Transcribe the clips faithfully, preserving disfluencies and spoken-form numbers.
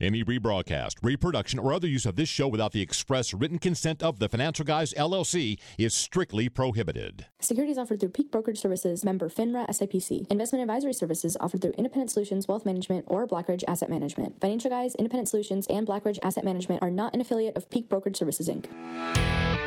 Any rebroadcast, reproduction, or other use of this show without the express written consent of the Financial Guys, L L C is strictly prohibited. Securities offered through Peak Brokerage Services, member FINRA S I P C. Investment advisory services offered through Independent Solutions Wealth Management or Blackridge Asset Management. Financial Guys, Independent Solutions, and Blackridge Asset Management are not an affiliate of Peak Brokerage Services, Incorporated.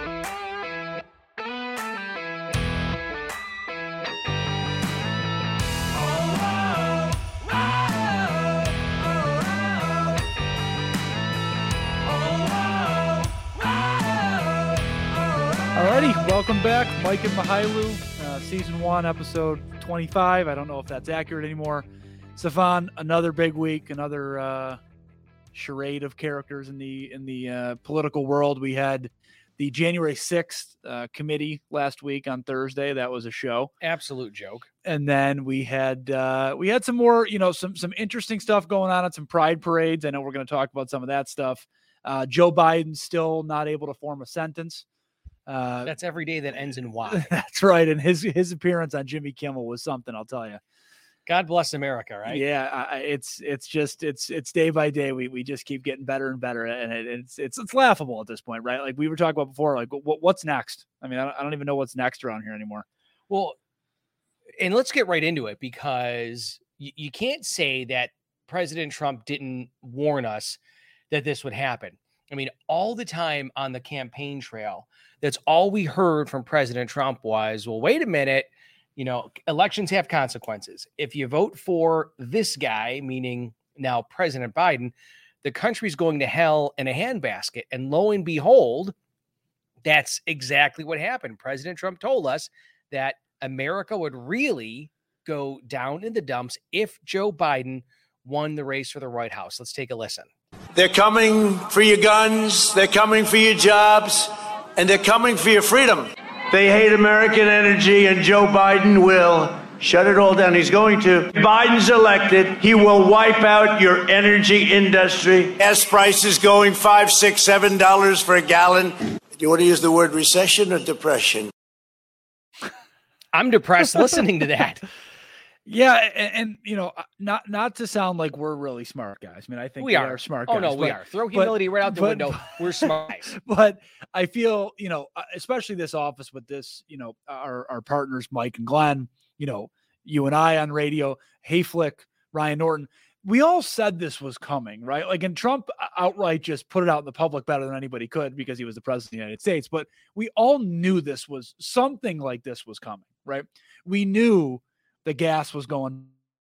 Alrighty, welcome back. Mike and Mahailu, uh, season one, episode twenty-five. I don't know if that's accurate anymore. Stefan, another big week, another uh, charade of characters in the in the uh, political world. We had the January sixth uh, committee last week on Thursday. That was a show. Absolute joke. And then we had uh, we had some more, you know, some some interesting stuff going on at some pride parades. I know we're going to talk about some of that stuff. Uh, Joe Biden still not able to form a sentence. Uh, that's every day that ends in Y. That's right. And his his appearance on Jimmy Kimmel was something, I'll tell you. God bless America, right? Yeah, I, it's it's just it's it's day by day. We we just keep getting better and better, and it, it's it's it's laughable at this point, right? Like we were talking about before. Like what what's next? I mean, I don't, I don't even know what's next around here anymore. Well, and let's get right into it because you, you can't say that President Trump didn't warn us that this would happen. I mean, all the time on the campaign trail, that's all we heard from President Trump was, well, wait a minute, you know, elections have consequences. If you vote for this guy, meaning now President Biden, the country's going to hell in a handbasket. And lo and behold, that's exactly what happened. President Trump told us that America would really go down in the dumps if Joe Biden won the race for the White House. Let's take a listen. They're coming for your guns, they're coming for your jobs, and they're coming for your freedom. They hate American energy, and Joe Biden will shut it all down. He's going to. Biden's elected. He will wipe out your energy industry. Gas prices going five, six, seven dollars for a gallon. Do you want to use the word recession or depression? I'm depressed listening to that. Yeah, and, and you know, not not to sound like we're really smart guys. I mean, I think we, we are. are smart oh, guys. no, we but, are. Throw humility but, right out the but, window. We're smart guys. But I feel, you know, especially this office with this, you know, our, our partners, Mike and Glenn, you know, you and I on radio, Hayflick, Ryan Norton, we all said this was coming, right? Like, and Trump outright just put it out in the public better than anybody could because he was the president of the United States. But we all knew this was something like this was coming, right? We knew the gas was going.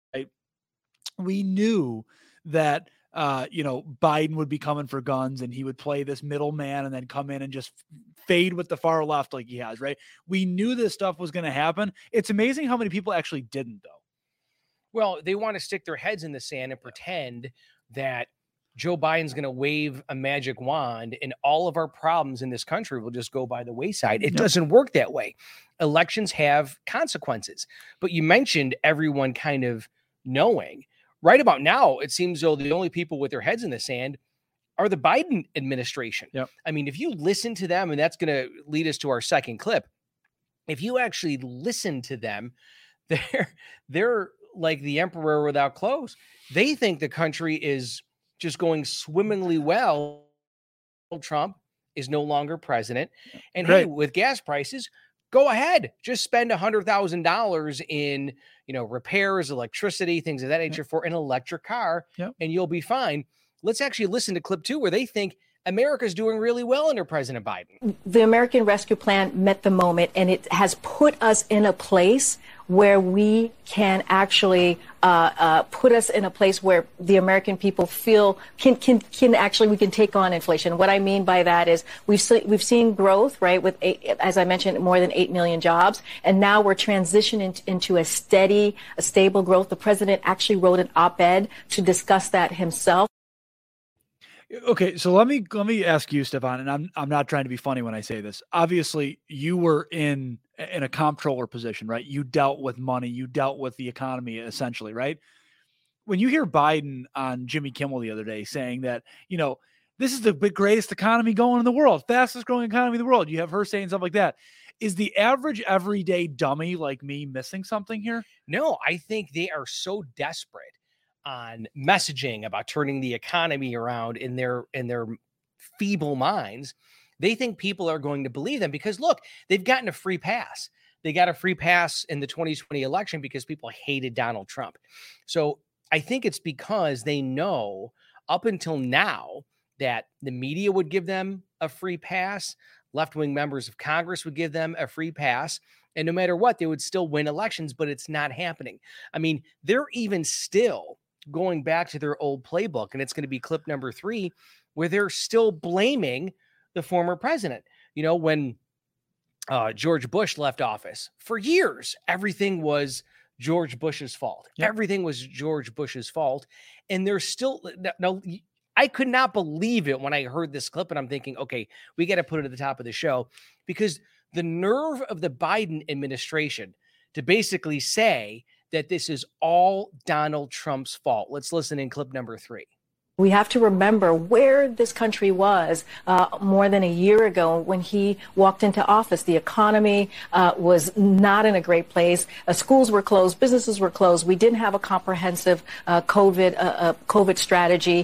We knew that, uh, you know, Biden would be coming for guns and he would play this middleman and then come in and just fade with the far left like he has, right? We knew this stuff was going to happen. It's amazing how many people actually didn't, though. Well, they want to stick their heads in the sand and pretend that Joe Biden's going to wave a magic wand and all of our problems in this country will just go by the wayside. It Yep. doesn't work that way. Elections have consequences. But you mentioned everyone kind of knowing. Right about now, it seems though the only people with their heads in the sand are the Biden administration. Yep. I mean, if you listen to them, and that's going to lead us to our second clip, if you actually listen to them, they're they're like the emperor without clothes. They think the country is just going swimmingly well. Trump is no longer president. And Great. hey, with gas prices, go ahead, just spend one hundred thousand dollars in, you know, repairs, electricity, things of that nature for an electric car, Yep. and you'll be fine. Let's actually listen to clip two where they think America's doing really well under President Biden. The American Rescue Plan met the moment, and it has put us in a place where we can actually uh, uh, put us in a place where the American people feel can can can actually we can take on inflation. What I mean by that is we've se- we've seen growth, right? With eight, as I mentioned, more than eight million jobs, and now we're transitioning into a steady, a stable growth. The president actually wrote an op-ed to discuss that himself. Okay, so let me let me ask you, Stefan, and I'm I'm not trying to be funny when I say this. Obviously, you were in in a comptroller position, right? You dealt with money, you dealt with the economy, essentially, right? When you hear Biden on Jimmy Kimmel the other day saying that, you know, this is the big, greatest economy going in the world, fastest growing economy in the world, you have her saying stuff like that. Is the average everyday dummy like me missing something here? No, I think they are so desperate on messaging about turning the economy around in their in their feeble minds, they think people are going to believe them because look, they've gotten a free pass. They got a free pass in the twenty twenty election because people hated Donald Trump. So I think it's because they know up until now that the media would give them a free pass, left-wing members of Congress would give them a free pass, and no matter what, they would still win elections, but it's not happening. I mean, they're even still going back to their old playbook, and it's going to be clip number three, where they're still blaming the former president. You know, when uh, George Bush left office, for years, everything was George Bush's fault. Yep. Everything was George Bush's fault. And they're still, no, I could not believe it when I heard this clip, and I'm thinking, okay, we got to put it at the top of the show, because the nerve of the Biden administration to basically say that this is all Donald Trump's fault. Let's listen in clip number three. We have to remember where this country was uh, more than a year ago when he walked into office. The economy uh, was not in a great place. Uh, schools were closed. Businesses were closed. We didn't have a comprehensive uh, COVID uh, uh, COVID strategy.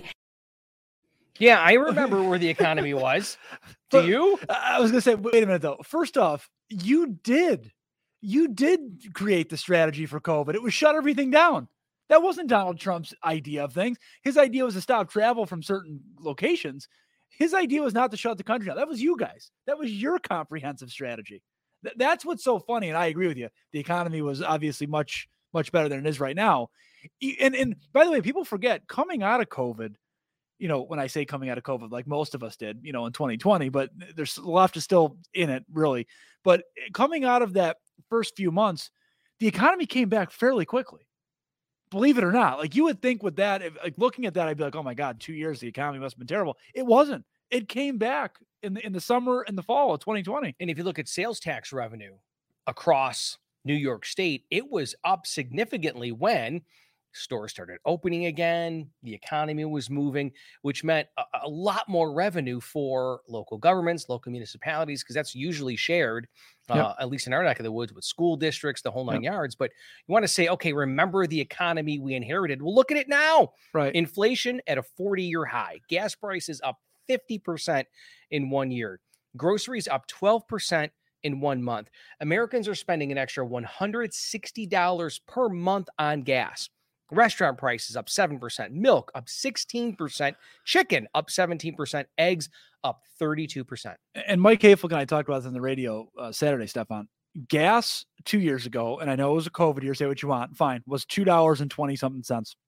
Yeah, I remember where the economy was. Do you? I was going to say, wait a minute, though. First off, you did. You did create the strategy for COVID. It was shut everything down. That wasn't Donald Trump's idea of things. His idea was to stop travel from certain locations. His idea was not to shut the country down. That was you guys. That was your comprehensive strategy. Th- that's what's so funny, and I agree with you. The economy was obviously much, much better than it is right now. And, and by the way, people forget, coming out of COVID, you know, when I say coming out of COVID, like most of us did, you know, in twenty twenty, but there's the left is still in it, really. But coming out of that first few months, the economy came back fairly quickly. Believe it or not, like you would think with that, if, like looking at that, I'd be like, oh my God, two years, the economy must have been terrible. It wasn't. It came back in the, in the summer and the fall of twenty twenty. And if you look at sales tax revenue across New York State, it was up significantly when stores started opening again, the economy was moving, which meant a, a lot more revenue for local governments, local municipalities, because that's usually shared, uh, yep. at least in our neck of the woods, with school districts, the whole nine yep. yards. But you want to say, okay, remember the economy we inherited. Well, look at it now. Right. Inflation at a forty-year high. Gas prices up fifty percent in one year. Groceries up twelve percent in one month. Americans are spending an extra one hundred sixty dollars per month on gas. Restaurant prices up seven percent, milk up sixteen percent, chicken up seventeen percent, eggs up thirty-two percent. And Mike Hayflick and I talked about this on the radio uh, Saturday, Stefan. Gas two years ago, and I know it was a COVID year, say what you want, fine, was two dollars and twenty something cents.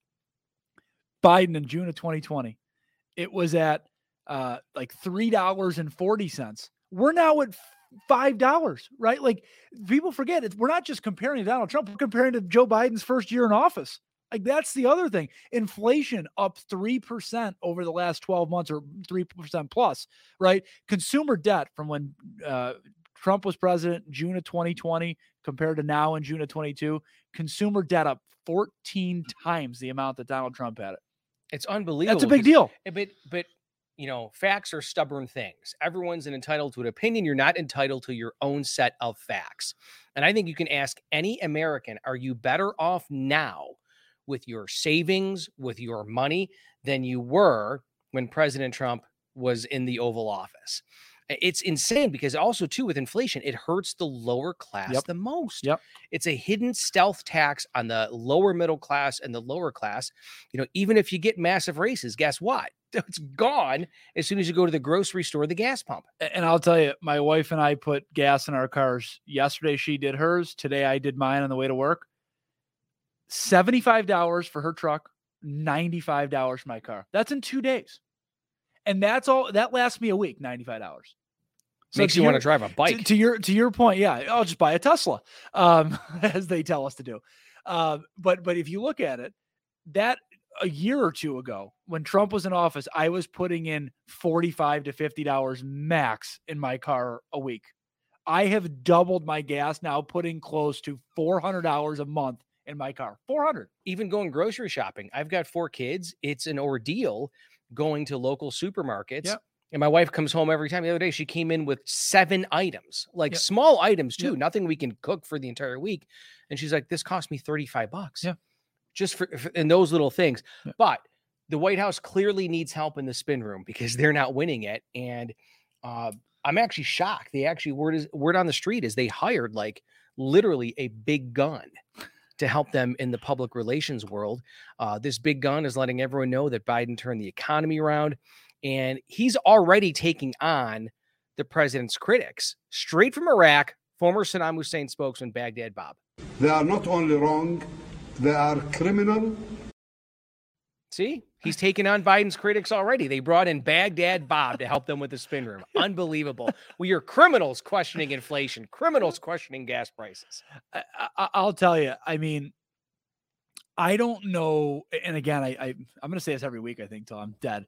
Biden in June of twenty twenty, it was at uh, like three dollars and forty cents. We're now at five dollars, right? Like people forget it. We're not just comparing to Donald Trump, we're comparing to Joe Biden's first year in office. Like that's the other thing. Inflation up three percent over the last twelve months, or three percent plus, right? Consumer debt from when uh, Trump was president, June of twenty twenty, compared to now in June of twenty-two, consumer debt up fourteen times the amount that Donald Trump had it. It's unbelievable. That's a big deal. But, but, you know, facts are stubborn things. Everyone's entitled to an opinion. You're not entitled to your own set of facts. And I think you can ask any American, are you better off now with your savings, with your money, than you were when President Trump was in the Oval Office? It's insane because also, too, with inflation, it hurts the lower class yep. the most. Yep. It's a hidden stealth tax on the lower middle class and the lower class. You know, even if you get massive raises, guess what? It's gone as soon as you go to the grocery store, the gas pump. And I'll tell you, my wife and I put gas in our cars. Yesterday, she did hers. Today, I did mine on the way to work. seventy-five dollars for her truck, ninety-five dollars for my car. That's in two days. And that's all that lasts me a week, ninety-five dollars. So Makes you your, want to drive a bike. To, to your to your point, yeah, I'll just buy a Tesla, um, as they tell us to do. Uh, but but if you look at it, that a year or two ago, when Trump was in office, I was putting in forty-five to fifty dollars max in my car a week. I have doubled my gas now, putting close to four hundred dollars a month in my car. four hundred. Even going grocery shopping. I've got four kids. It's an ordeal going to local supermarkets. Yep. And my wife comes home every time. The other day, she came in with seven items, like yep. small items too, yep. nothing we can cook for the entire week. And she's like, this cost me thirty-five bucks. Yeah. just for, for in those little things. Yeah. But the White House clearly needs help in the spin room because they're not winning it. And uh, I'm actually shocked. They actually word is word on the street is they hired like literally a big gun to help them in the public relations world. Uh, this big gun is letting everyone know that Biden turned the economy around, and he's already taking on the president's critics. Straight from Iraq, former Saddam Hussein spokesman Baghdad Bob. They are not only wrong, they are criminal. See, he's taking on Biden's critics already. They brought in Baghdad Bob to help them with the spin room. Unbelievable. We are criminals questioning inflation, criminals questioning gas prices. I, I, I'll tell you, I mean, I don't know. And again, I, I, I'm going to say this every week, I think, till I'm dead.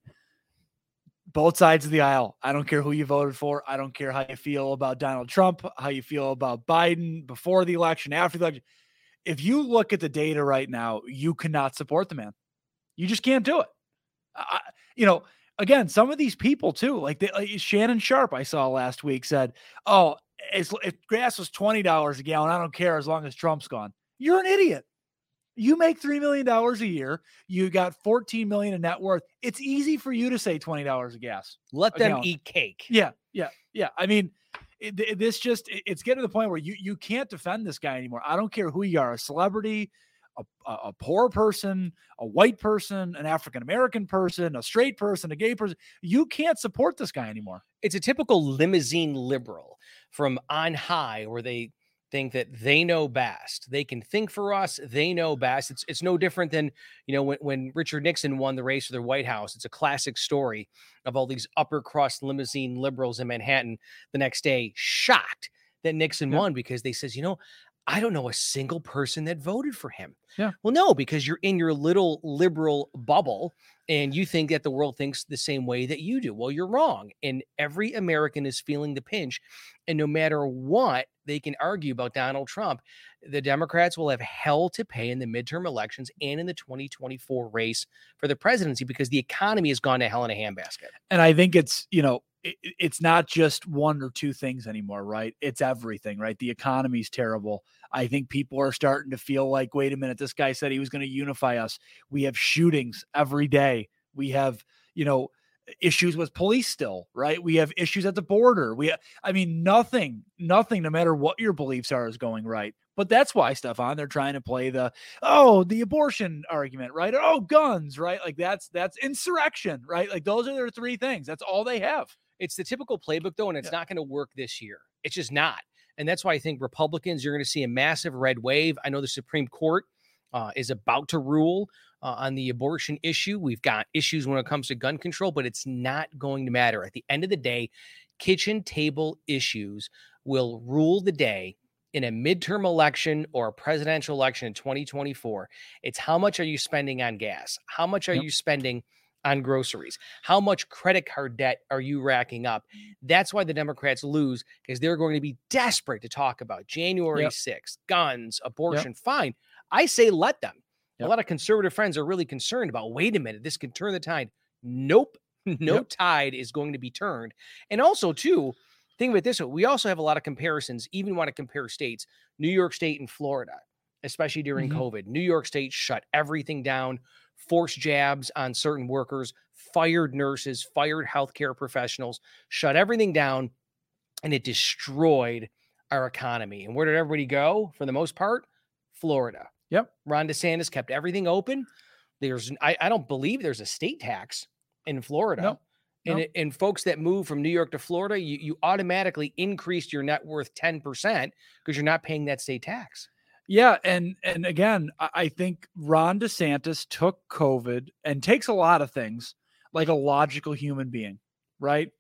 Both sides of the aisle. I don't care who you voted for. I don't care how you feel about Donald Trump, how you feel about Biden before the election, after the election. If you look at the data right now, you cannot support the man. You just can't do it. I, you know, again, some of these people too, like, they, like Shannon Sharp, I saw last week said, oh, it's, if gas was twenty dollars a gallon, I don't care as long as Trump's gone. You're an idiot. You make three million dollars a year. You got fourteen million dollars in net worth. It's easy for you to say twenty dollars a gas. Let a them gallon. Eat cake. Yeah. Yeah. Yeah. I mean, it, it, this just, it, it's getting to the point where you, you can't defend this guy anymore. I don't care who you are, a celebrity, A, a poor person, a white person, an African-American person, a straight person, a gay person. You can't support this guy anymore. It's a typical limousine liberal from on high where they think that they know best. They can think for us. They know best. It's it's no different than, you know, when, when Richard Nixon won the race for the White House. It's a classic story of all these upper crust limousine liberals in Manhattan the next day shocked that Nixon yeah. won because they says, you know, I don't know a single person that voted for him. Yeah. Well, no, because you're in your little liberal bubble and you think that the world thinks the same way that you do. Well, you're wrong. And every American is feeling the pinch. And no matter what they can argue about Donald Trump, the Democrats will have hell to pay in the midterm elections and in the twenty twenty-four race for the presidency because the economy has gone to hell in a handbasket. And I think it's, you know, it, it's not just one or two things anymore, right? It's everything, right? The economy's terrible. I think people are starting to feel like, wait a minute, this guy said he was going to unify us. We have shootings every day. We have, you know, issues with police still, right? We have issues at the border. We, I mean, nothing, nothing, no matter what your beliefs are, is going right. But that's why, Stefan, they're trying to play the, oh, the abortion argument, right? Oh, guns, right? Like that's, that's insurrection, right? Like those are their three things. That's all they have. It's the typical playbook though, and it's yeah. not going to work this year. It's just not. And that's why I think Republicans, you're going to see a massive red wave. I know the Supreme Court uh, is about to rule uh, on the abortion issue. We've got issues when it comes to gun control, but it's not going to matter. At the end of the day, kitchen table issues will rule the day in a midterm election or a presidential election in twenty twenty-four. It's how much are you spending on gas? How much are yep. you spending on groceries? How much credit card debt are you racking up? That's why the Democrats lose, because they're going to be desperate to talk about January yep. sixth, guns, abortion. Yep. Fine. I say let them. Yep. A lot of conservative friends are really concerned about, wait a minute, this can turn the tide. Nope. No yep. tide is going to be turned. And also, too, think about this. We also have a lot of comparisons, even want to compare states, New York State and Florida, especially during mm-hmm. COVID. New York State shut everything down, forced jabs on certain workers, fired nurses, fired healthcare professionals, shut everything down, and it destroyed our economy. And where did everybody go for the most part? Florida. Yep. Ron DeSantis kept everything open. There's, I, I don't believe there's a state tax in Florida. Nope. And, nope. and folks that move from New York to Florida, you, you automatically increased your net worth ten percent because you're not paying that state tax. Yeah. And, and again, I think Ron DeSantis took COVID and takes a lot of things like a logical human being, right?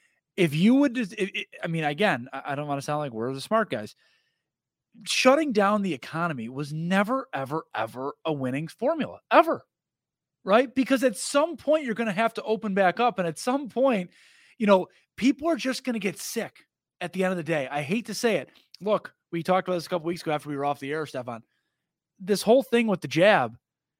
If you would, if, if, I mean, again, I don't want to sound like we're the smart guys. Shutting down the economy was never, ever, ever a winning formula, ever. Right? Because at some point you're going to have to open back up. And at some point, you know, people are just going to get sick at the end of the day. I hate to say it. Look, we talked about this a couple weeks ago after we were off the air, Stefan. This whole thing with the jab,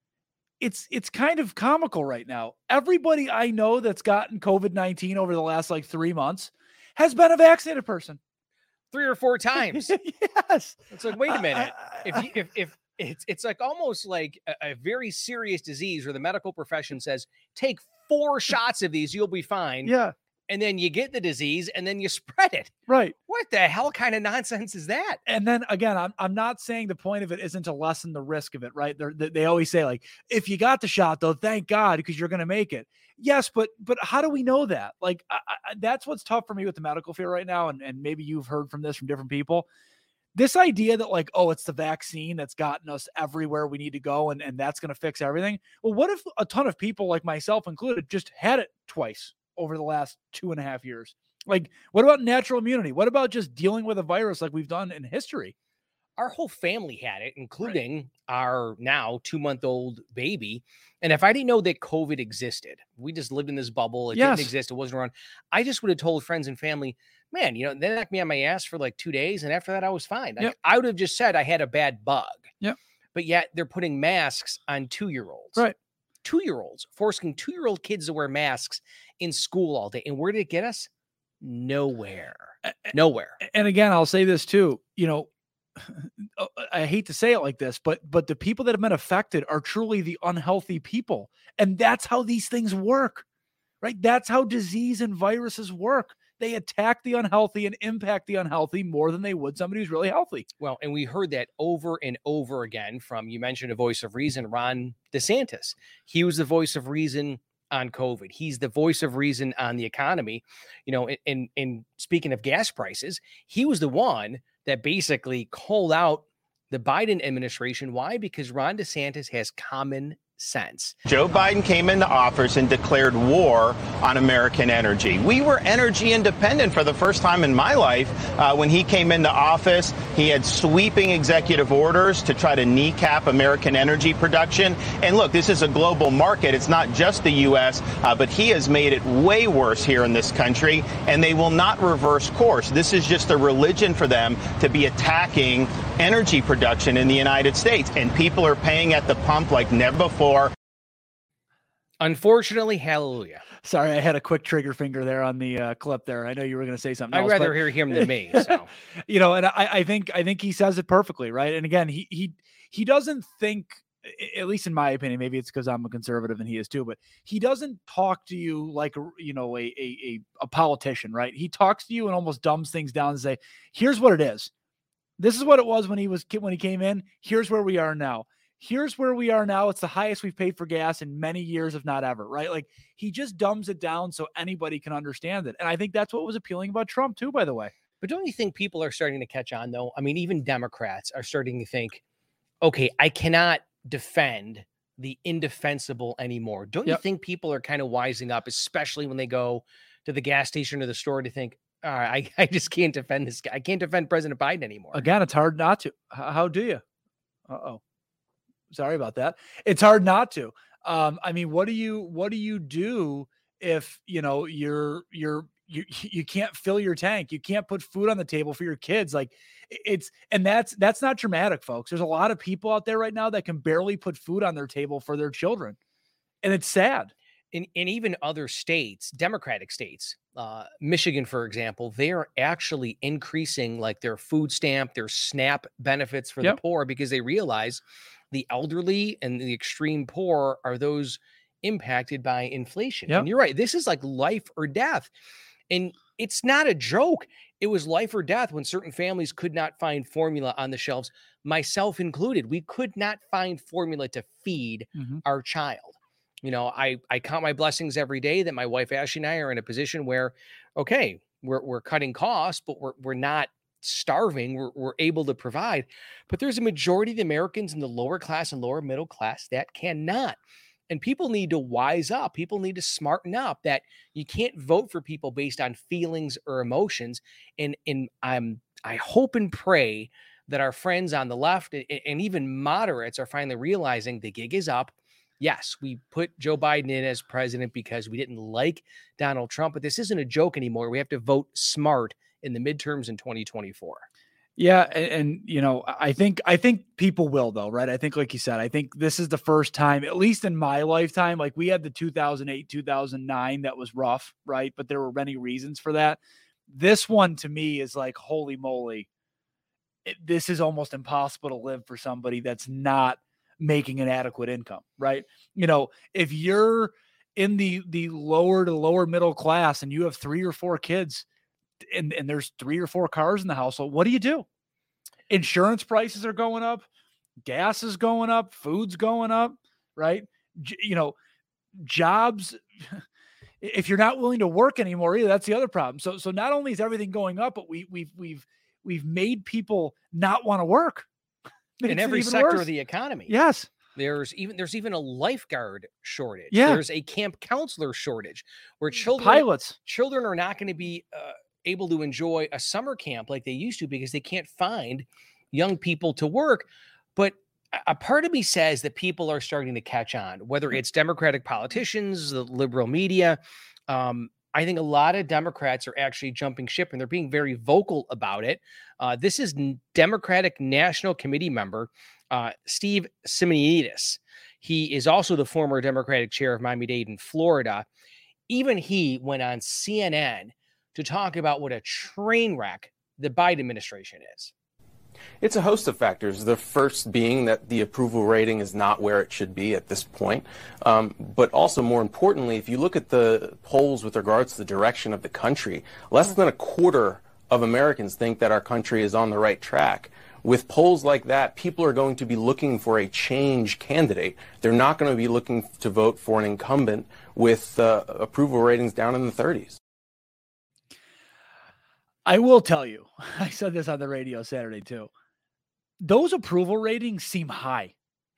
it's it's kind of comical right now. Everybody I know that's gotten COVID nineteen over the last like three months has been a vaccinated person. Three or four times. Yes. It's like, wait a minute. If you, if if it's it's like almost like a, a very serious disease where the medical profession says, take four shots of these, you'll be fine. Yeah. And then you get the disease and then you spread it. Right. What the hell kind of nonsense is that? And then again, I'm I'm not saying the point of it isn't to lessen the risk of it, right? They're, they they always say like, if you got the shot though, thank God, because you're going to make it. Yes, but but how do we know that? Like I, I, that's what's tough for me with the medical field right now. And and maybe you've heard from this from different people. This idea that like, oh, it's the vaccine that's gotten us everywhere we need to go, and and that's going to fix everything. Well, what if a ton of people, like myself included, just had it twice over the last two and a half years? Like, what about natural immunity? What about just dealing with a virus like we've done in history? Our whole family had it, including right. our now two-month-old baby. And if I didn't know that COVID existed, we just lived in this bubble. It yes. didn't exist. It wasn't around. I just would have told friends and family, man, you know, they knocked me on my ass for like two days. And after that, I was fine. Like, yep. I would have just said I had a bad bug. Yep. But yet they're putting masks on two-year-olds. Right. Two-year-olds, forcing two-year-old kids to wear masks in school all day. And where did it get us? Nowhere. Nowhere. And again, I'll say this too, you know, I hate to say it like this, but but the people that have been affected are truly the unhealthy people. And that's how these things work, right? That's how disease and viruses work. They attack the unhealthy and impact the unhealthy more than they would somebody who's really healthy. Well, and we heard that over and over again from, you mentioned a voice of reason, Ron DeSantis. He was the voice of reason on COVID. He's the voice of reason on the economy. You know, and, and speaking of gas prices, he was the one that basically called out the Biden administration. Why? Because Ron DeSantis has common sense. Joe Biden came into office and declared war on American energy. We were energy independent for the first time in my life. Uh, when he came into office, he had sweeping executive orders to try to kneecap American energy production. And look, this is a global market. It's not just the U S, uh, but he has made it way worse here in this country, and they will not reverse course. This is just a religion for them to be attacking energy production in the United States, and people are paying at the pump like never before. Unfortunately, hallelujah. Sorry, I had a quick trigger finger there on the uh, clip there. I know you were going to say something I'd else. rather but, hear him than me. So, you know, and I, I think I think he says it perfectly, right? And again, he he he doesn't think, at least in my opinion, maybe it's because I'm a conservative and he is too, but he doesn't talk to you like, you know, a a a, a politician, right? He talks to you and almost dumbs things down and say, "Here's what it is. This is what it was when he was when he came in. Here's where we are now. Here's where we are now. It's the highest we've paid for gas in many years, if not ever," right? Like, he just dumbs it down so anybody can understand it. And I think that's what was appealing about Trump too, by the way. But don't you think people are starting to catch on though? I mean, even Democrats are starting to think, okay, I cannot defend the indefensible anymore. Don't Yep. you think people are kind of wising up, especially when they go to the gas station or the store, to think, all right, I, I just can't defend this guy. I can't defend President Biden anymore. Again, it's hard not to. H- How do you? Uh-oh. Sorry about that. It's hard not to. Um, I mean, what do you what do you do if you know you're you're you you can't fill your tank? You can't put food on the table for your kids. Like, it's and that's that's not dramatic, folks. There's a lot of people out there right now that can barely put food on their table for their children, and it's sad. In, in even other states, Democratic states, uh, Michigan, for example, they are actually increasing like their food stamp, their SNAP benefits for Yep. the poor, because they realize the elderly and the extreme poor are those impacted by inflation. Yep. And you're right. This is like life or death. And it's not a joke. It was life or death when certain families could not find formula on the shelves, myself included. We could not find formula to feed Mhm. our child. You know, I, I count my blessings every day that my wife, Ashley, and I are in a position where, okay, we're, we're cutting costs, but we're, we're not starving. We're, we're able to provide. But there's a majority of the Americans in the lower class and lower middle class that cannot. And people need to wise up. People need to smarten up that you can't vote for people based on feelings or emotions. And, and I'm, I hope and pray that our friends on the left and, and even moderates are finally realizing the gig is up. Yes, we put Joe Biden in as president because we didn't like Donald Trump, but this isn't a joke anymore. We have to vote smart in the midterms in twenty twenty-four. Yeah, and, and you know, I think I think people will though, right? I think, like you said, I think this is the first time, at least in my lifetime, like we had the two thousand eight, two thousand nine that was rough, right? But there were many reasons for that. This one to me is like, holy moly. it, this is almost impossible to live for somebody that's not making an adequate income, right? You know, if you're in the the lower to lower middle class and you have three or four kids and, and there's three or four cars in the household, what do you do? Insurance prices are going up, gas is going up, food's going up, right? J- you know, jobs, if you're not willing to work anymore either, that's the other problem. So so not only is everything going up, but we we've we've we've made people not want to work. In every sector worse. Of the economy. Yes. There's even there's even a lifeguard shortage. Yeah. There's a camp counselor shortage where children pilots children are not going to be uh, able to enjoy a summer camp like they used to because they can't find young people to work. But a part of me says that people are starting to catch on, whether it's Democratic politicians, the liberal media. Um, I think a lot of Democrats are actually jumping ship and they're being very vocal about it. Uh, this is Democratic National Committee member uh, Steve Simeonidis. He is also the former Democratic chair of Miami-Dade in Florida. Even he went on C N N to talk about what a train wreck the Biden administration is. It's a host of factors. The first being that the approval rating is not where it should be at this point. Um, but also, more importantly, if you look at the polls with regards to the direction of the country, less than a quarter of Americans think that our country is on the right track. With polls like that, people are going to be looking for a change candidate. They're not going to be looking to vote for an incumbent with uh, approval ratings down in the thirties. I will tell you, I said this on the radio Saturday too. Those approval ratings seem high.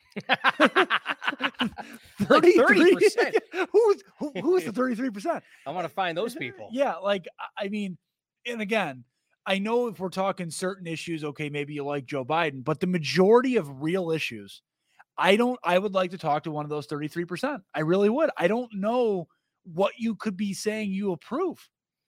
thirty percent. Who's who, who's the thirty-three percent? I want to find those people. Yeah, like I mean, and again, I know if we're talking certain issues, okay, maybe you like Joe Biden, but the majority of real issues, I don't. I would like to talk to one of those thirty-three percent. I really would. I don't know what you could be saying you approve.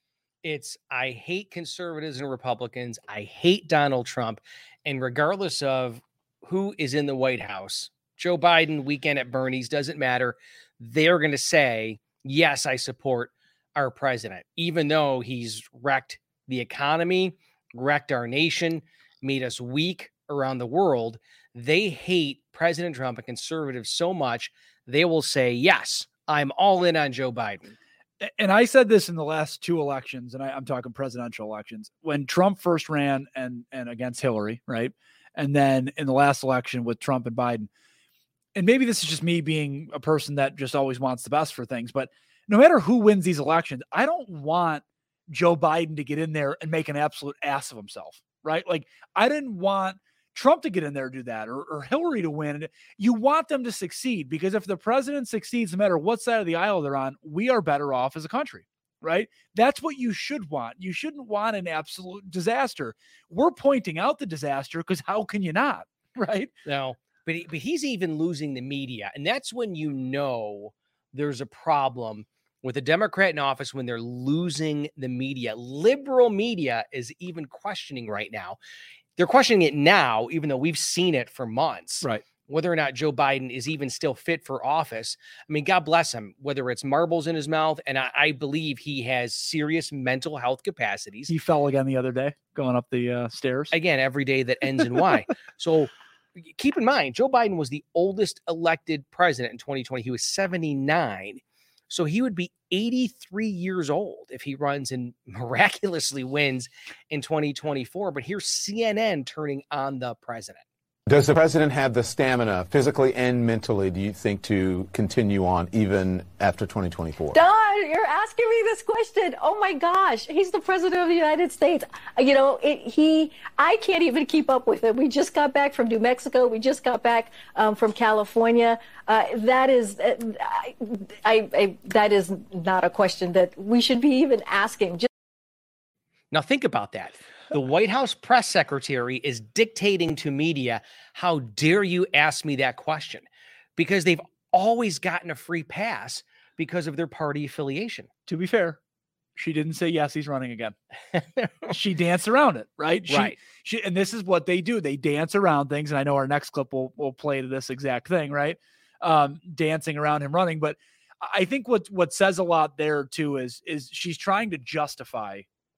It's, I hate conservatives and Republicans. I hate Donald Trump. And regardless of who is in the White House, Joe Biden, weekend at Bernie's, doesn't matter. They're going to say, yes, I support our president, even though he's wrecked the economy, wrecked our nation, made us weak around the world. They hate President Trump and conservatives so much, they will say, yes, I'm all in on Joe Biden. And I said this in the last two elections, and I, I'm talking presidential elections, when Trump first ran and, and against Hillary, right? And then in the last election with Trump and Biden. And maybe this is just me being a person that just always wants the best for things, but no matter who wins these elections, I don't want Joe Biden to get in there and make an absolute ass of himself, right? Like, I didn't want Trump to get in there and do that, or, or Hillary to win. You want them to succeed, because if the president succeeds, no matter what side of the aisle they're on, we are better off as a country, right? That's what you should want. You shouldn't want an absolute disaster. We're pointing out the disaster because how can you not, right? No, but, he, but he's even losing the media. And that's when you know there's a problem with a Democrat in office, when they're losing the media. Liberal media is even questioning right now. They're questioning it now, even though we've seen it for months, right? Whether or not Joe Biden is even still fit for office. I mean, God bless him, whether it's marbles in his mouth. And I, I believe he has serious mental health capacities. He fell again the other day going up the uh, stairs. Again, every day that ends in Y. So keep in mind, Joe Biden was the oldest elected president in twenty twenty. He was seventy-nine. So he would be eighty-three years old if he runs and miraculously wins in twenty twenty-four. But here's C N N turning on the president. Does the president have the stamina, physically and mentally, do you think, to continue on even after twenty twenty-four? Don, you're asking me this question. Oh my gosh, he's the president of the United States. You know, it, he, I can't even keep up with it. We just got back from New Mexico. We just got back um, from California. Uh, that is, uh, I, I, I, that is not a question that we should be even asking. Just- now think about that. The White House press secretary is dictating to media, how dare you ask me that question? Because they've always gotten a free pass because of their party affiliation. To be fair, she didn't say, yes, he's running again. She danced around it, right? She, right. She, and this is what they do. They dance around things. And I know our next clip will, will play to this exact thing, right? Um, dancing around him running. But I think what, what says a lot there too is, is she's trying to justify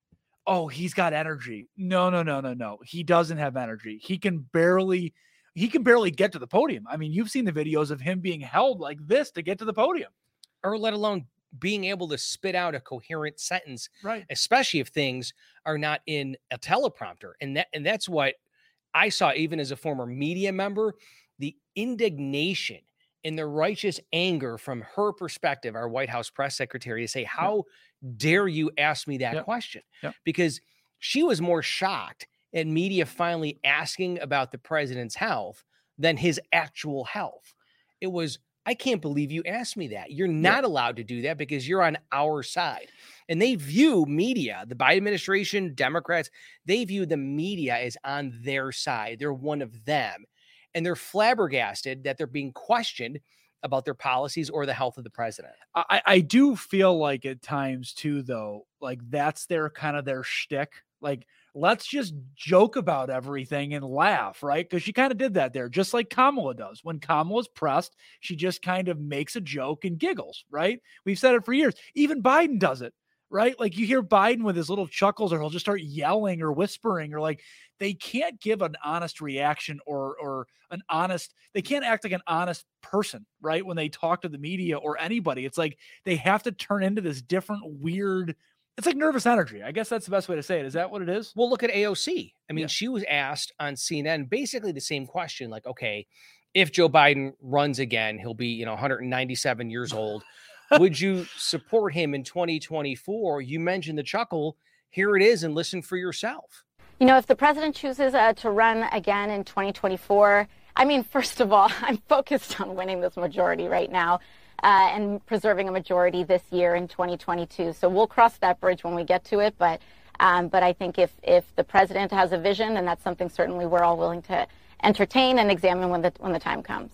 oh, he's got energy. No, no, no, no, no. He doesn't have energy. He can barely, he can barely get to the podium. I mean, you've seen the videos of him being held like this to get to the podium. Or let alone being able to spit out a coherent sentence, right? Especially if things are not in a teleprompter. And that, and that's what I saw, even as a former media member, the indignation and the righteous anger from her perspective, our White House press secretary, to say, how yep. dare you ask me that yep. question? Yep. Because she was more shocked at media finally asking about the president's health than his actual health. It was, I can't believe you asked me that. You're not yep. allowed to do that because you're on our side. And they view media, the Biden administration, Democrats, they view the media as on their side. They're one of them. And they're flabbergasted that they're being questioned about their policies or the health of the president. I, I do feel like at times too, though, like that's their kind of their shtick. Like, let's just joke about everything and laugh, right? Because she kind of did that there, just like Kamala does. When Kamala's pressed, she just kind of makes a joke and giggles, right? We've said it for years. Even Biden does it, right? Like you hear Biden with his little chuckles, or he'll just start yelling or whispering, or like they can't give an honest reaction or or an honest, they can't act like an honest person, right? When they talk to the media or anybody, it's like they have to turn into this different weird, it's like nervous energy. I guess that's the best way to say it. Is that what it is? Well, look at A O C. I mean, yeah. she was asked on C N N basically the same question, like, okay, if Joe Biden runs again, he'll be, you know, one hundred ninety-seven years old. Would you support him in twenty twenty-four? You mentioned the chuckle. Here it is, and listen for yourself. You know, if the president chooses uh, to run again in twenty twenty-four, I mean, first of all, I'm focused on winning this majority right now uh, and preserving a majority this year in twenty twenty-two. So we'll cross that bridge when we get to it. But um, but I think if if the president has a vision, and that's something certainly we're all willing to entertain and examine when the when the time comes.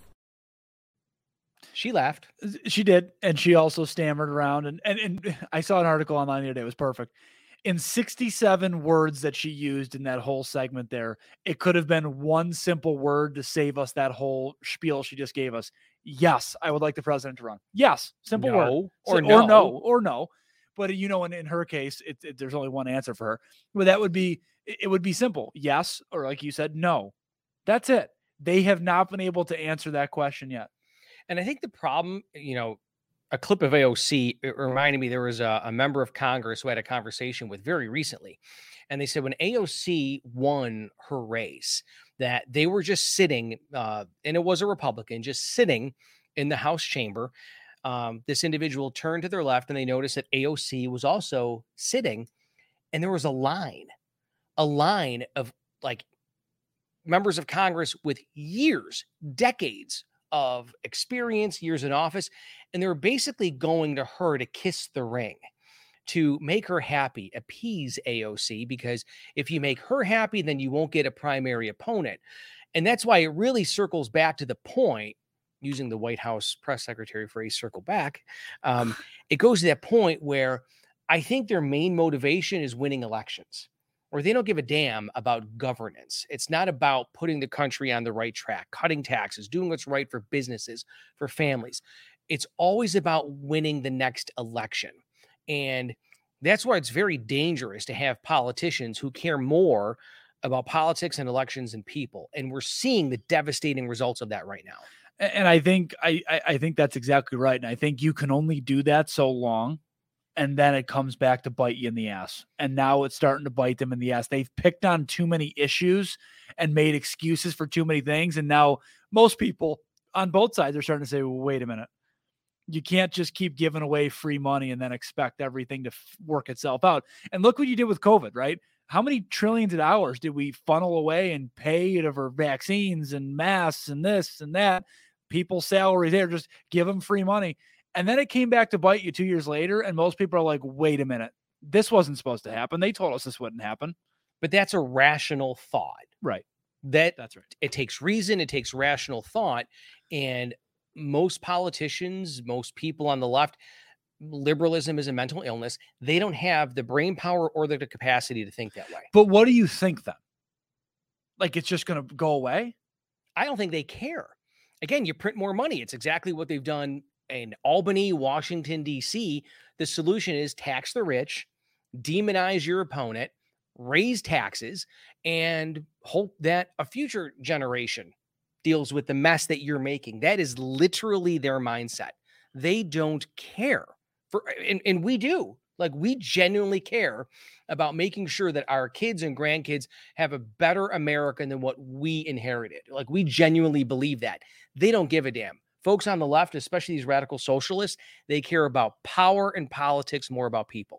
She laughed. She did. And she also stammered around. And, and, and I saw an article online the other day. It was perfect. In sixty-seven words that she used in that whole segment there, it could have been one simple word to save us that whole spiel she just gave us. Yes, I would like the president to run. Yes, simple no, word. Or, or no. no. Or no. But, you know, in, in her case, it, it, there's only one answer for her. But that would be, it, it would be simple. Yes, or like you said, no. That's it. They have not been able to answer that question yet. And I think the problem, you know, a clip of A O C, it reminded me there was a, a member of Congress who had a conversation with very recently. And they said when A O C won her race, that they were just sitting, uh, and it was a Republican, just sitting in the House chamber. Um, this individual turned to their left and they noticed that A O C was also sitting. And there was a line, a line of like members of Congress with years, decades of experience, years in office, and they were basically going to her to kiss the ring, to make her happy, appease A O C, because if you make her happy, then you won't get a primary opponent. And that's why it really circles back to the point, using the White House press secretary phrase, circle back. Um, it goes to that point where I think their main motivation is winning elections, or they don't give a damn about governance. It's not about putting the country on the right track, cutting taxes, doing what's right for businesses, for families. It's always about winning the next election. And that's why it's very dangerous to have politicians who care more about politics and elections than people. And we're seeing the devastating results of that right now. And I think I, I think that's exactly right. And I think you can only do that so long. And then it comes back to bite you in the ass. And now it's starting to bite them in the ass. They've picked on too many issues and made excuses for too many things. And now most people on both sides are starting to say, well, wait a minute. You can't just keep giving away free money and then expect everything to f- work itself out. And look what you did with COVID, right? How many trillions of dollars did we funnel away and pay for vaccines and masks and this and that? People's salaries there, just give them free money. And then it came back to bite you two years later. And most people are like, wait a minute, this wasn't supposed to happen. They told us this wouldn't happen. But that's a rational thought. Right. That That's right. It takes reason. It takes rational thought. And most politicians, most people on the left, liberalism is a mental illness. They don't have the brain power or the capacity to think that way. But what do you think then? Like it's just going to go away? I don't think they care. Again, you print more money. It's exactly what they've done in Albany, Washington, D C. The solution is tax the rich, demonize your opponent, raise taxes, and hope that a future generation deals with the mess that you're making. That is literally their mindset. They don't care. For and, and we do. Like, we genuinely care about making sure that our kids and grandkids have a better America than what we inherited. Like, we genuinely believe that. They don't give a damn. Folks on the left, especially these radical socialists, they care about power and politics more about people.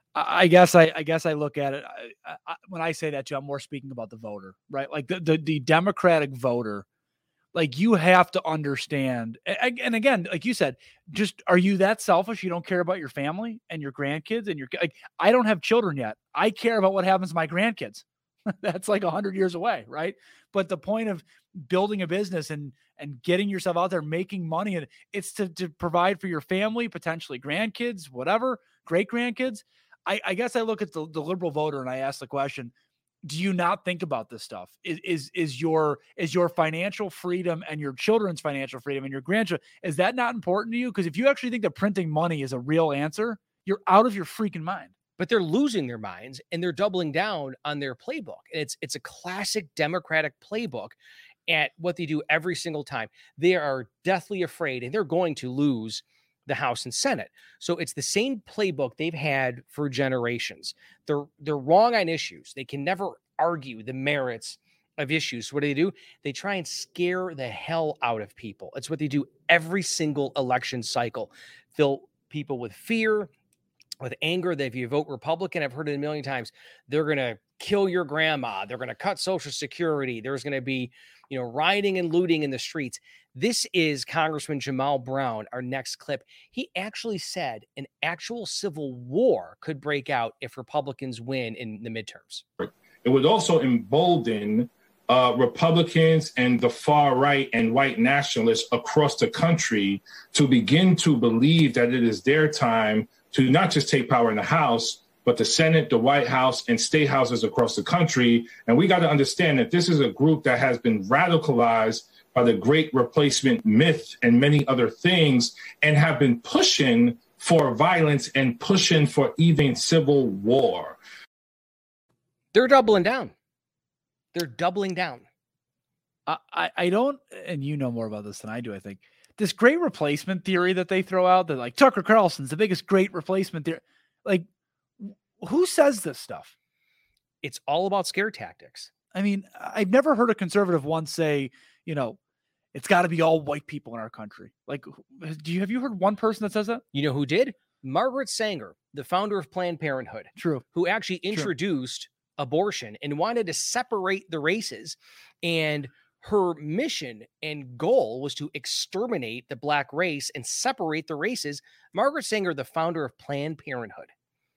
I guess I, I guess I look at it I, I, when I say that, Joe, I'm more speaking about the voter, right? Like the, the, the Democratic voter. Like, you have to understand, and again, like you said, just, are you that selfish? You don't care about your family and your grandkids and your, like, I don't have children yet. I care about what happens to my grandkids. That's like a hundred years away. Right. But the point of building a business and, and getting yourself out there, making money, and it's to, to provide for your family, potentially grandkids, whatever, great grandkids. I, I guess I look at the, the liberal voter and I ask the question, do you not think about this stuff? Is, is, is your, is your financial freedom and your children's financial freedom and your grandchildren, is that not important to you? Because if you actually think that printing money is a real answer, you're out of your freaking mind. But they're losing their minds and they're doubling down on their playbook. And it's, it's a classic Democratic playbook at what they do every single time. They are deathly afraid, and they're going to lose the House and Senate. So it's the same playbook they've had for generations. They're they're wrong on issues. They can never argue the merits of issues. So what do they do? They try and scare the hell out of people. It's what they do every single election cycle. Fill people with fear, with anger, that if you vote Republican, I've heard it a million times, they're going to kill your grandma. They're going to cut Social Security. There's going to be, you know, rioting and looting in the streets. This is Congressman Jamal Brown, our next clip. He actually said an actual civil war could break out if Republicans win in the midterms. It would also embolden uh, Republicans and the far right and white nationalists across the country to begin to believe that it is their time to not just take power in the House, but the Senate, the White House, and state houses across the country. And we got to understand that this is a group that has been radicalized by the Great Replacement myth and many other things, and have been pushing for violence and pushing for even civil war. They're doubling down. They're doubling down. I, I, I don't, and you know more about this than I do, I think. This Great Replacement theory that they throw out, that like Tucker Carlson's the biggest Great Replacement theory. Like, who says this stuff? It's all about scare tactics. I mean, I've never heard a conservative once say, you know, it's got to be all white people in our country. Like, do you have you heard one person that says that? You know who did? Margaret Sanger, the founder of Planned Parenthood. True. Who actually introduced True. abortion and wanted to separate the races. And her mission and goal was to exterminate the black race and separate the races. Margaret Sanger, the founder of Planned Parenthood.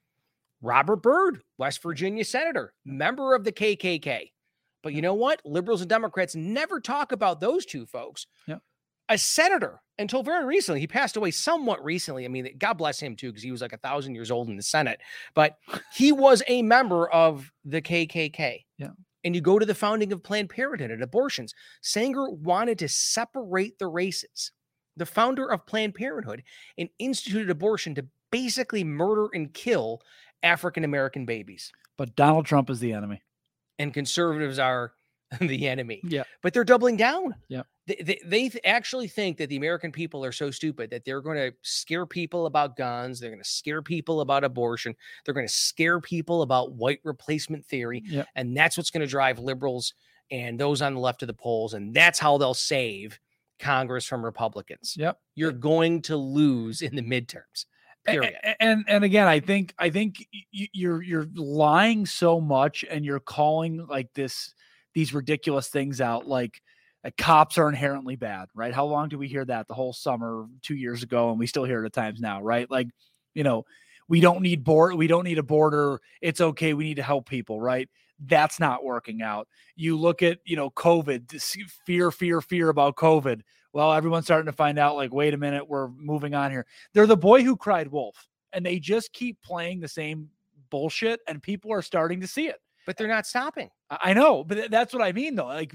Robert Byrd, West Virginia senator, member of the K K K. But you know what? Liberals and Democrats never talk about those two folks. Yep. A senator, until very recently, he passed away somewhat recently. I mean, God bless him too, because he was like a thousand years old in the Senate. But he was a member of the K K K. Yeah. And you go to the founding of Planned Parenthood and abortions. Sanger wanted to separate the races. The founder of Planned Parenthood and instituted abortion to basically murder and kill African-American babies. But Donald Trump is the enemy. And conservatives are the enemy. Yeah. But they're doubling down. Yeah. They, they, they actually think that the American people are so stupid that they're going to scare people about guns. They're going to scare people about abortion. They're going to scare people about white replacement theory. Yeah. And that's what's going to drive liberals and those on the left of the polls. And that's how they'll save Congress from Republicans. Yep. You're going to lose in the midterms. Period. And, and and again, I think I think you're you're lying so much, and you're calling like this these ridiculous things out, like uh, cops are inherently bad, right? How long do we hear that? The whole summer, two years ago, and we still hear it at times now, right? Like, you know, we don't need board, we don't need a border. It's okay. We need to help people, right? That's not working out. You look at, you know, COVID, this fear, fear, fear about COVID. Well, everyone's starting to find out, like, wait a minute, we're moving on here. They're the boy who cried wolf, and they just keep playing the same bullshit, and people are starting to see it. But they're not stopping. I know, but that's what I mean, though. Like,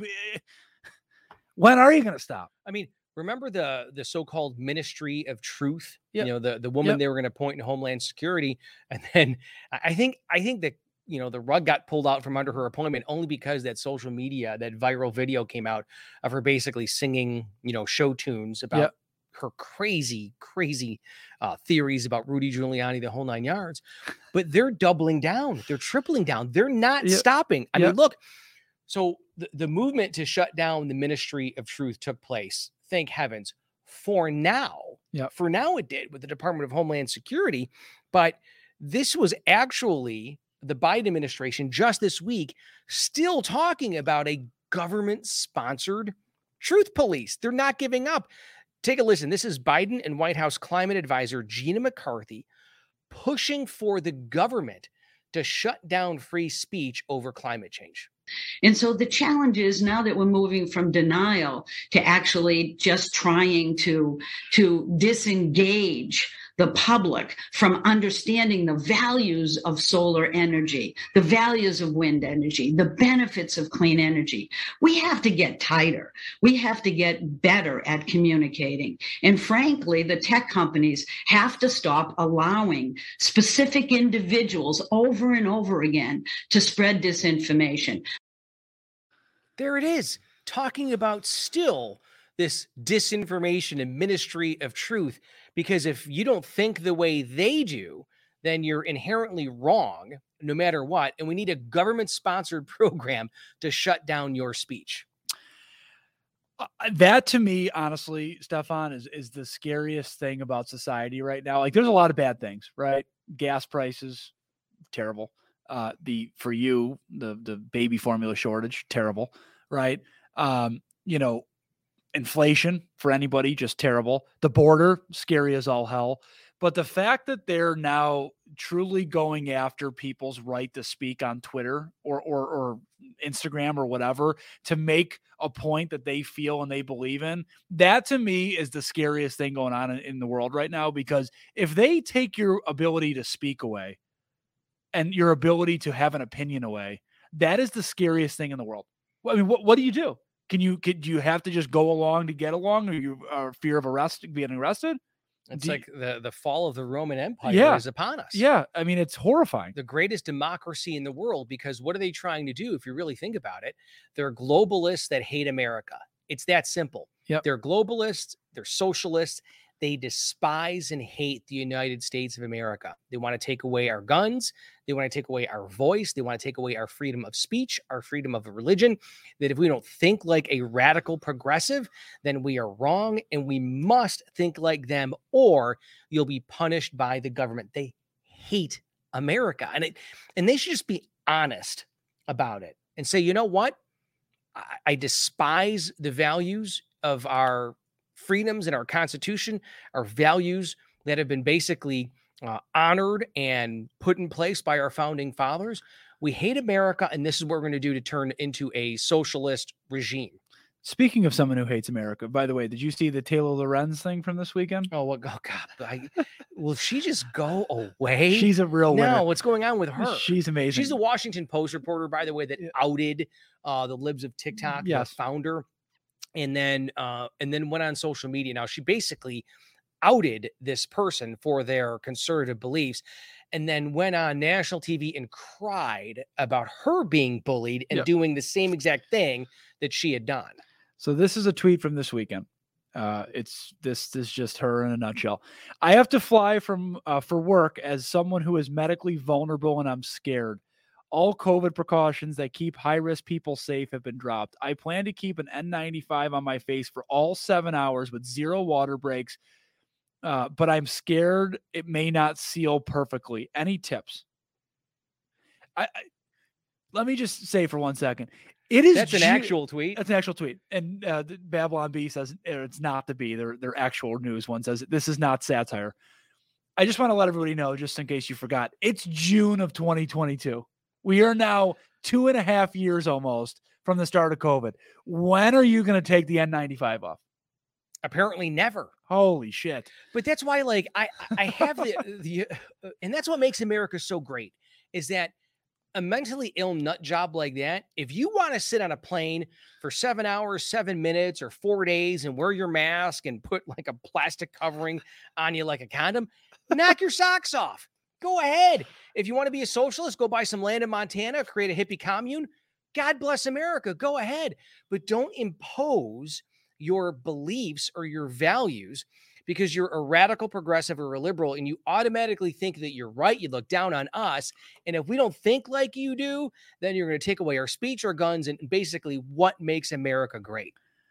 when are you going to stop? I mean, remember the the so-called Ministry of Truth? Yep. You know, the, the woman Yep. they were going to appoint in Homeland Security. And then I think I think that you know, the rug got pulled out from under her appointment only because that social media, that viral video came out of her basically singing, you know, show tunes about yep. her crazy, crazy uh, theories about Rudy Giuliani, the whole nine yards. But they're doubling down. They're tripling down. They're not yep. stopping. I yep. mean, look, so the, the movement to shut down the Ministry of Truth took place. Thank heavens. For now, yep. for now it did with the Department of Homeland Security. But this was actually the Biden administration just this week still talking about a government-sponsored truth police. They're not giving up. Take a listen. This is Biden and White House climate advisor Gina McCarthy pushing for the government to shut down free speech over climate change. And so the challenge is now that we're moving from denial to actually just trying to, to disengage the public from understanding the values of solar energy, the values of wind energy, the benefits of clean energy. We have to get tighter. We have to get better at communicating. And frankly, the tech companies have to stop allowing specific individuals over and over again to spread disinformation. There it is, talking about still this disinformation and Ministry of Truth, because if you don't think the way they do, then you're inherently wrong no matter what. And we need a government-sponsored program to shut down your speech. Uh, that to me, honestly, Stefan, is, is the scariest thing about society right now. Like there's a lot of bad things, right? Gas prices, terrible. Uh, the, for you, the, the baby formula shortage, terrible, right? Um, you know, inflation for anybody, just terrible. The border, scary as all hell. But the fact that they're now truly going after people's right to speak on Twitter or, or, or Instagram or whatever to make a point that they feel and they believe in, that to me is the scariest thing going on in, in the world right now. Because if they take your ability to speak away and your ability to have an opinion away, that is the scariest thing in the world. I mean, what, what do you do? Can you, can, do you have to just go along to get along, or you are fear of arrest, being arrested? It's do like you, the, the fall of the Roman Empire yeah, is upon us. Yeah. I mean, it's horrifying. The greatest democracy in the world, because what are they trying to do? If you really think about it, they're globalists that hate America. It's that simple. Yep. They're globalists. They're socialists. They despise and hate the United States of America. They want to take away our guns. They want to take away our voice. They want to take away our freedom of speech, our freedom of religion. That if we don't think like a radical progressive, then we are wrong, and we must think like them, or you'll be punished by the government. They hate America, and it, and they should just be honest about it and say, you know what? I, I despise the values of our freedoms and our Constitution, our values that have been basically uh, honored and put in place by our founding fathers. We hate America, and this is what we're going to do to turn into a socialist regime. Speaking of someone who hates America, by the way, did you see the Taylor Lorenz thing from this weekend? Oh, what? Oh God! I, will she just go away? She's a real winner. No, what's going on with her? She's amazing. She's the Washington Post reporter, by the way, that outed uh, the libs of TikTok, yes. the founder. And then, uh, and then went on social media. Now she basically outed this person for their conservative beliefs, and then went on national T V and cried about her being bullied and yep. doing the same exact thing that she had done. So this is a tweet from this weekend. Uh, it's this, this is just her in a nutshell. I have to fly from uh, for work as someone who is medically vulnerable, and I'm scared. All COVID precautions that keep high-risk people safe have been dropped. I plan to keep an N ninety-five on my face for all seven hours with zero water breaks, uh, but I'm scared it may not seal perfectly. Any tips? I, I let me just say for one second. It is that's an Ju- actual tweet. That's an actual tweet. And uh, the Babylon Bee says it's not the Bee. Their their actual news one says this is not satire. I just want to let everybody know, just in case you forgot, it's June of twenty twenty-two. We are now two and a half years almost from the start of COVID. When are you going to take the N ninety-five off? Apparently never. Holy shit. But that's why, like, I, I have the, the, uh, and that's what makes America so great, is that a mentally ill nut job like that, if you want to sit on a plane for seven hours, seven minutes, or four days and wear your mask and put like a plastic covering on you like a condom, knock your socks off. Go ahead. If you want to be a socialist, go buy some land in Montana, create a hippie commune. God bless America. Go ahead. But don't impose your beliefs or your values because you're a radical progressive or a liberal and you automatically think that you're right. You look down on us. And if we don't think like you do, then you're going to take away our speech, our guns, and basically what makes America great.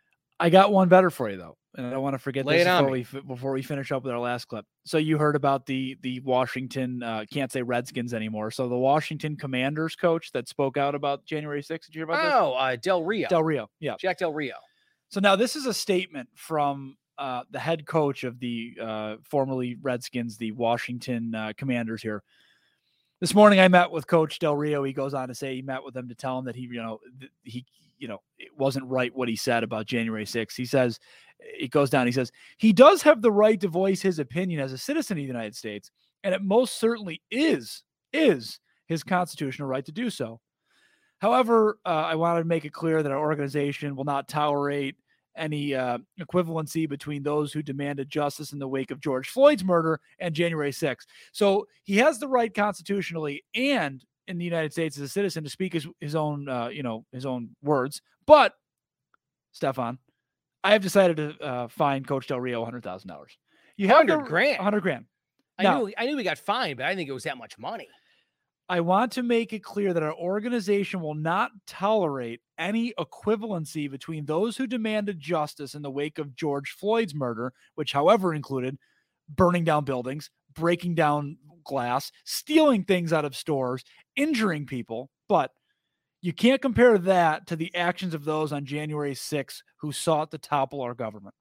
I got one better for you, though. And I don't want to forget Lay this it on before me. we, before we finish up with our last clip. So you heard about the the Washington, uh, can't say Redskins anymore. So the Washington Commanders coach that spoke out about January sixth. Did you hear about this? Oh, uh, Del Rio. Del Rio. Yeah. Jack Del Rio. So now this is a statement from uh, the head coach of the uh, formerly Redskins, the Washington uh, Commanders here. This morning I met with Coach Del Rio. He goes on to say he met with him to tell him that he, you know, th- he, you know, it wasn't right what he said about January sixth. He says, it goes down. He says, he does have the right to voice his opinion as a citizen of the United States. And it most certainly is, is his constitutional right to do so. However, uh, I wanted to make it clear that our organization will not tolerate any uh, equivalency between those who demanded justice in the wake of George Floyd's murder and January sixth. So he has the right constitutionally and in the United States as a citizen to speak his, his own, uh, you know, his own words. But, Stefan, I have decided to uh, fine Coach Del Rio one hundred thousand dollars. You have one hundred the, grand. one hundred grand. I Now, knew I knew we got fined, but I didn't think it was that much money. I want to make it clear that our organization will not tolerate any equivalency between those who demanded justice in the wake of George Floyd's murder, which, however, included burning down buildings, breaking down glass, stealing things out of stores, injuring people. But you can't compare that to the actions of those on January sixth who sought to topple our government.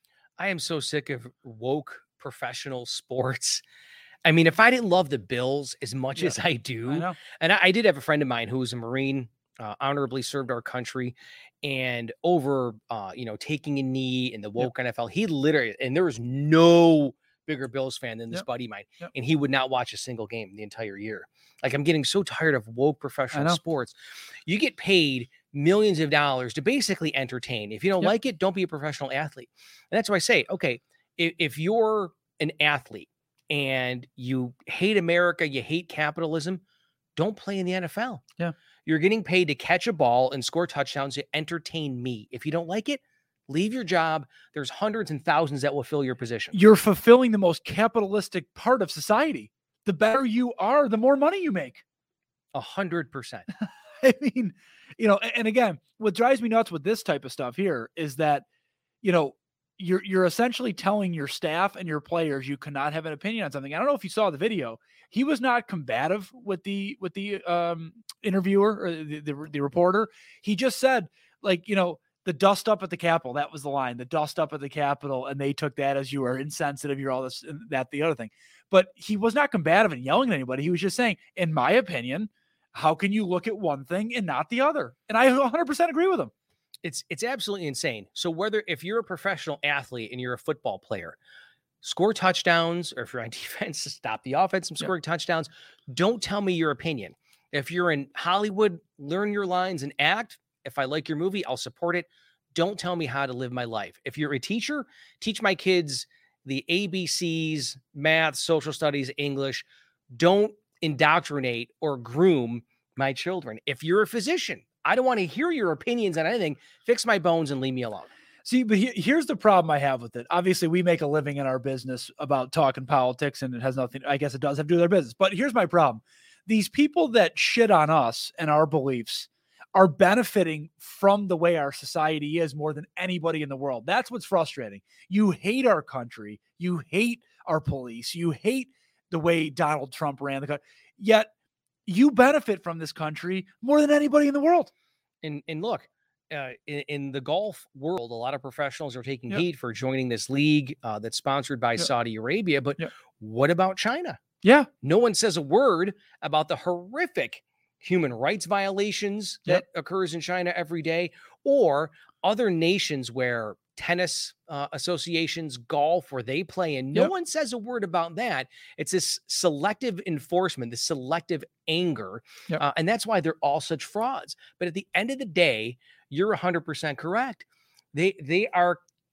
I am so sick of woke professional sports. I mean, if I didn't love the Bills as much Yeah, as I do, I know. and I, I did have a friend of mine who was a Marine, uh, honorably served our country, and over, uh, you know, taking a knee in the woke N F L, he literally, and there was no bigger Bills fan than this Yep. buddy of mine, Yep. and he would not watch a single game the entire year. Like, I'm getting so tired of woke professional know. sports. You get paid millions of dollars to basically entertain. If you don't Yep. like it, don't be a professional athlete. And that's why I say, okay, if, if you're an athlete and you hate America, you hate capitalism, don't play in the N F L. Yeah. You're getting paid to catch a ball and score touchdowns to entertain me. If you don't like it, leave your job. There's hundreds and thousands that will fill your position. You're fulfilling the most capitalistic part of society. The better you are, the more money you make. A hundred percent. I mean, you know, and again, what drives me nuts with this type of stuff here is that, you know, you're you're essentially telling your staff and your players you cannot have an opinion on something. I don't know if you saw the video. He was not combative with the with the um, interviewer or the, the the reporter. He just said, like, you know, the dust up at the Capitol. That was the line. The dust up at the Capitol, and they took that as you are insensitive. You're all this, that, the other thing. But he was not combative and yelling at anybody. He was just saying, in my opinion, how can you look at one thing and not the other? And I one hundred percent agree with him. It's it's absolutely insane. So whether if you're a professional athlete and you're a football player, score touchdowns, or if you're on defense, stop the offense from scoring touchdowns. Don't tell me your opinion. If you're in Hollywood, learn your lines and act. If I like your movie, I'll support it. Don't tell me how to live my life. If you're a teacher, teach my kids the A B Cs, math, social studies, English. Don't indoctrinate or groom my children. If you're a physician, I don't want to hear your opinions on anything. Fix my bones and leave me alone. See, but he, here's the problem I have with it. Obviously, we make a living in our business about talking politics, and it has nothing, I guess it does have to do with their business. But here's my problem. These people that shit on us and our beliefs are benefiting from the way our society is more than anybody in the world. That's what's frustrating. You hate our country. You hate our police. You hate the way Donald Trump ran the country. Yet you benefit from this country more than anybody in the world. And and look, uh, in, in the golf world, a lot of professionals are taking Yep. heat for joining this league uh, that's sponsored by Yep. Saudi Arabia. But Yep. what about China? Yeah. No one says a word about the horrific human rights violations that Yep. occurs in China every day, or other nations where tennis uh, associations, golf, where they play, and no Yep. one says a word about that. It's this selective enforcement, this selective anger, Yep. uh, and that's why they're all such frauds. But at the end of the day, you're one hundred percent correct. They they are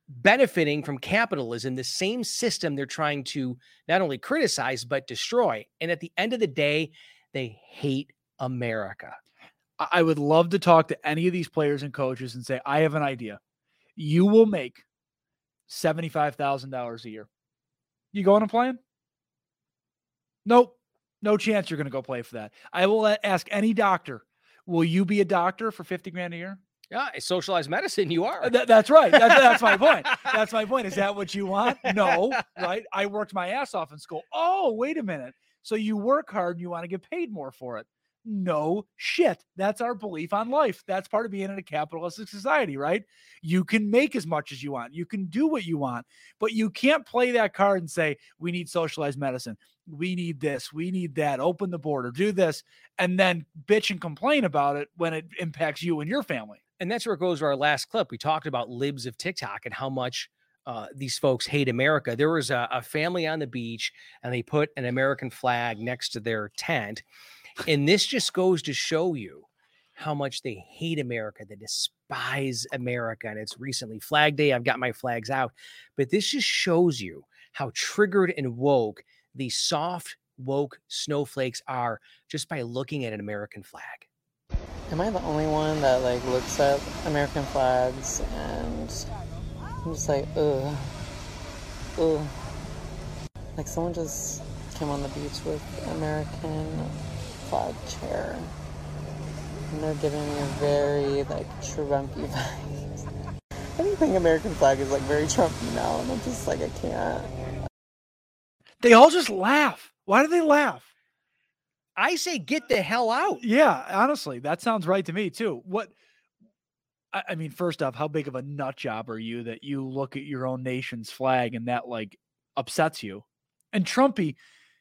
benefiting from capitalism, the same system they're trying to not only criticize, but destroy. And at the end of the day, they hate America. I would love to talk to any of these players and coaches and say, I have an idea. You will make seventy-five thousand dollars a year. You going to play? Nope. No chance you're going to go play for that. I will ask any doctor, will you be a doctor for fifty grand a year? Yeah, socialized medicine, you are. That, that's right. That's, that's my point. That's my point. Is that what you want? No, right? I worked my ass off in school. Oh, wait a minute. So you work hard and you want to get paid more for it. No shit. That's our belief on life. That's part of being in a capitalistic society, right? You can make as much as you want. You can do what you want, but you can't play that card and say, we need socialized medicine. We need this. We need that. Open the border, do this, and then bitch and complain about it when it impacts you and your family. And that's where it goes to our last clip. We talked about libs of TikTok and how much uh, these folks hate America. There was a, a family on the beach and they put an American flag next to their tent. And this just goes to show you how much they hate America, they despise America. And it's recently Flag Day. I've got my flags out. But this just shows you how triggered and woke these soft, woke snowflakes are just by looking at an American flag. Am I the only one that like looks at American flags and I'm just like, ugh, ugh. Like someone just came on the beach with American flag chair and they're giving me a very like Trumpy vibes. Anything American flag is like very Trumpy now and I'm just like, I can't. They all just laugh. Why do they laugh? I say get the hell out. Yeah, honestly, that sounds right to me too. What I, I mean, first off, how big of a nut job are you that you look at your own nation's flag and that like upsets you? And Trumpy,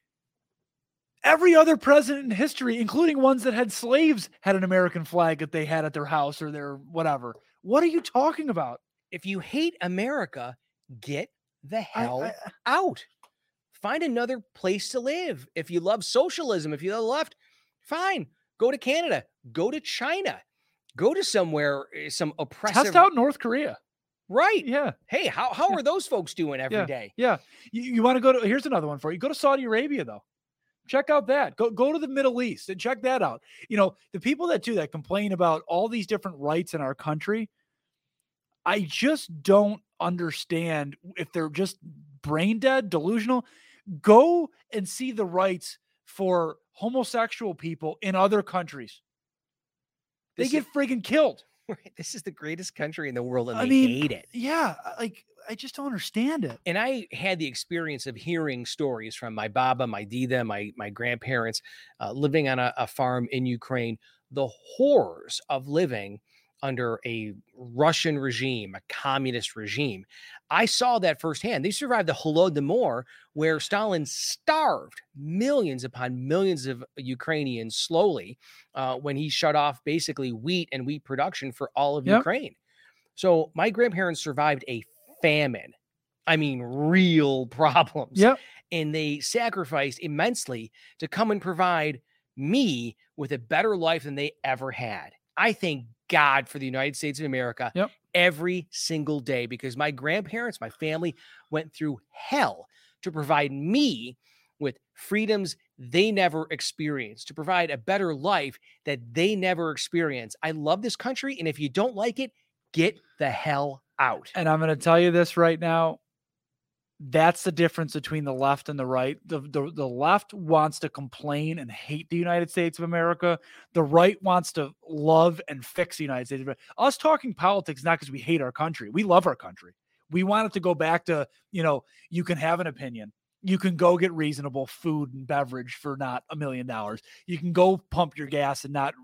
every other president in history, including ones that had slaves, had an American flag that they had at their house or their whatever. What are you talking about? If you hate America, get the hell I, I, out. Find another place to live. If you love socialism, if you love the left, fine. Go to Canada. Go to China. Go to somewhere, some oppressive. Test out North Korea. Right. Yeah. Hey, how, how yeah. are those folks doing every yeah. day? Yeah. You, you want to go to, here's another one for you. Go to Saudi Arabia, though. Check out that. Go, go to the Middle East and check that out. You know, the people that do that complain about all these different rights in our country. I just don't understand if they're just brain dead, delusional. Go and see the rights for homosexual people in other countries. They This get is, friggin' killed. This is the greatest country in the world, and I they mean, hate it. Yeah, like I just don't understand it. And I had the experience of hearing stories from my baba, my dida, my my grandparents uh, living on a, a farm in Ukraine. The horrors of living under a Russian regime, a communist regime. I saw that firsthand. They survived the Holodomor, where Stalin starved millions upon millions of Ukrainians slowly uh, when he shut off basically wheat and wheat production for all of Yep. Ukraine. So my grandparents survived a famine. I mean, real problems. Yep. And they sacrificed immensely to come and provide me with a better life than they ever had. I thank God for the United States of America Yep. every single day, because my grandparents, my family went through hell to provide me with freedoms they never experienced, to provide a better life that they never experienced. I love this country. And if you don't like it, get the hell out. And I'm going to tell you this right now. That's the difference between the left and the right. The, the, the left wants to complain and hate the United States of America. The right wants to love and fix the United States of America. Us talking politics, not because we hate our country. We love our country. We want it to go back to, you know, you can have an opinion. You can go get reasonable food and beverage for not a million dollars. You can go pump your gas and not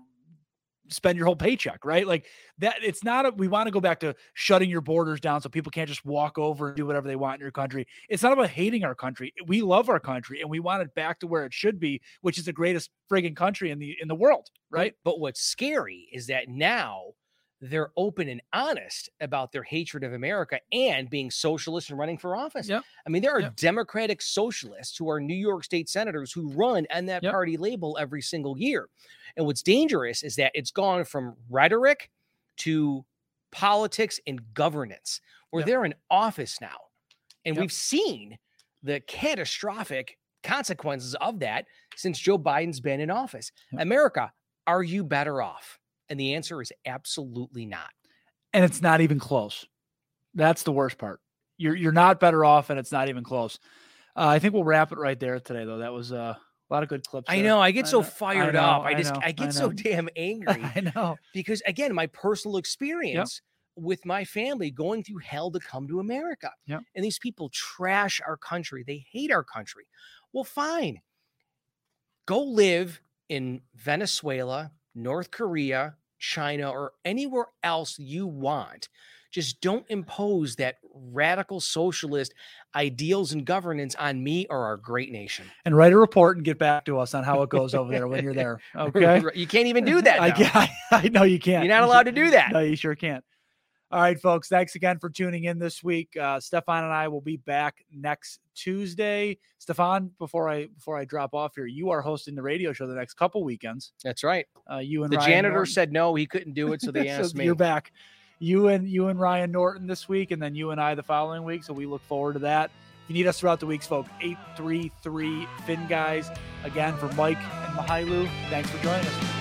spend your whole paycheck, right? Like that. It's not, a, we want to go back to shutting your borders down so people can't just walk over and do whatever they want in your country. It's not about hating our country. We love our country and we want it back to where it should be, which is the greatest friggin' country in the, in the world. Right. But, but what's scary is that now they're open and honest about their hatred of America and being socialist and running for office. Yep. I mean, there are Yep. Democratic socialists who are New York State senators who run on that Yep. party label every single year. And what's dangerous is that it's gone from rhetoric to politics and governance, where Yep. they're in office now. And Yep. we've seen the catastrophic consequences of that since Joe Biden's been in office. Yep. America, are you better off? And the answer is absolutely not. And it's not even close. That's the worst part. You're you're not better off, and it's not even close. Uh, I think we'll wrap it right there today, though. That was uh, a lot of good clips. I there. know. I get so know, fired I know, up. I just, know, I get I so know. damn angry. I know. Because, again, my personal experience with my family going through hell to come to America. Yep. And these people trash our country. They hate our country. Well, fine. Go live in Venezuela, North Korea, China, or anywhere else you want. Just don't impose that radical socialist ideals and governance on me or our great nation. And write a report and get back to us on how it goes over there when you're there. Okay. You can't even do that. I, now. I, I know you can't. You're not You allowed sure- to do that. No, you sure can't. All right, folks. Thanks again for tuning in this week. Uh, Stefan and I will be back next Tuesday. Stefan, before I before I drop off here, you are hosting the radio show the next couple weekends. That's right. Uh, you and The Ryan janitor Norton. said no, he couldn't do it, so they asked So me. You're back. You and you and Ryan Norton this week, and then you and I the following week. So we look forward to that. If you need us throughout the weeks, folks, eight three three Fin Guys. Again, for Mike and Mahailu, thanks for joining us.